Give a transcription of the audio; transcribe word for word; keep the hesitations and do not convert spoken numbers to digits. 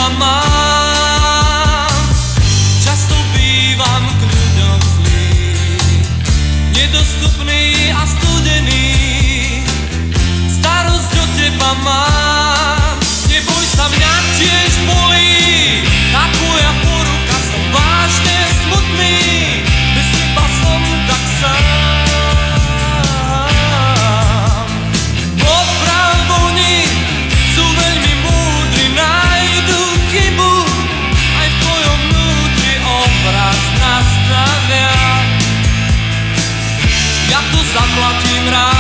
teba mám. Často bývam k ľuďom zlý, nedostupný a studený. Starosť o teba mám, neboj sa, mňa tiež bolí. Tá tvoja poruka, som vážne smutný, bez teba som tak sám. Opravdovní sú veľmi múdri, nájdu chybu, aj v tvojom vnútri obraz nastavia. Ja to zaplatím rád.